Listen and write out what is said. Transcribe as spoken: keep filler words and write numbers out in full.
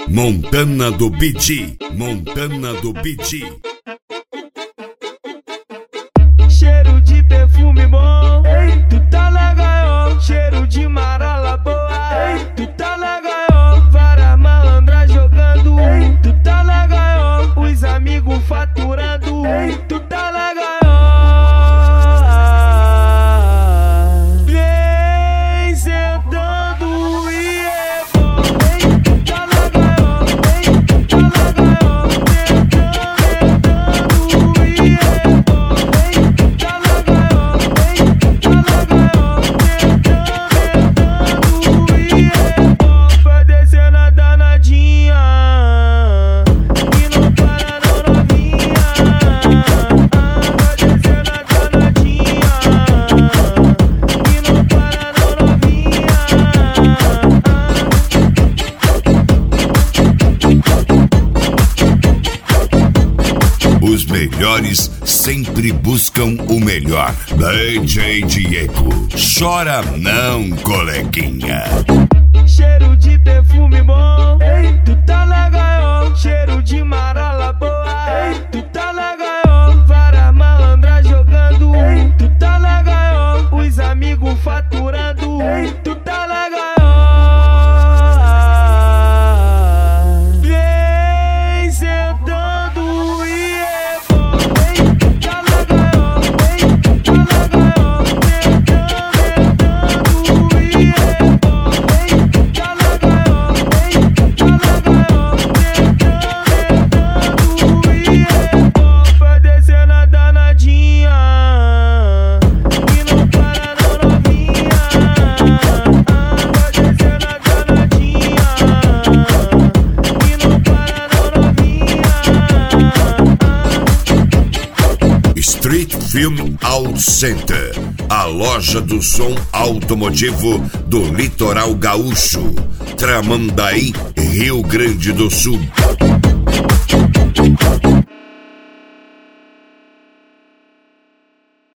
Montana do Beat, Montana do Beat. Cheiro de perfume bom, ei, tu tá na gaiola. Cheiro de marala boa, ei, tu tá na gaiola. Várias malandras jogando, ei, tu tá na gaiola. Os amigos faturando, ei, tu tá na gaiola. Vem sentando e é bom, ei, tu tá na gaiola, ei, tu tá na gaiola. Sentando, sentando e é bom, ei, tu tá na gaiola, ei, tu tá na gaiola. Sentando, sentando e é bom. Vai descendo a danadinha e não para não, novinha. Vai descendo a danadinha e não para não, novinha. Os melhores sempre buscam o melhor. D J Diego, chora não, coleguinha. Cheiro de perfume bom, ei, tu tá na gaiola. Cheiro de marala boa, ei, tu tá na gaiola. Várias malandras jogando, ei, tu tá na gaiola. Os amigos faturando, ei, tu tá na gaiola. Vem sentando e é bom, ei, tu tá na gaiola, ei, tu tá na gaiola. Sentando, sentando e é bom, ei, tu tá na gaiola, ei, tu tá na gaiola. Sentando, sentando e é bom. Vai descendo a danadinha e não para não, novinha. Vai descendo a danadinha e não para não, novinha. Street Film Auto Center, a loja do som automotivo do litoral gaúcho, Tramandaí, Rio Grande do Sul.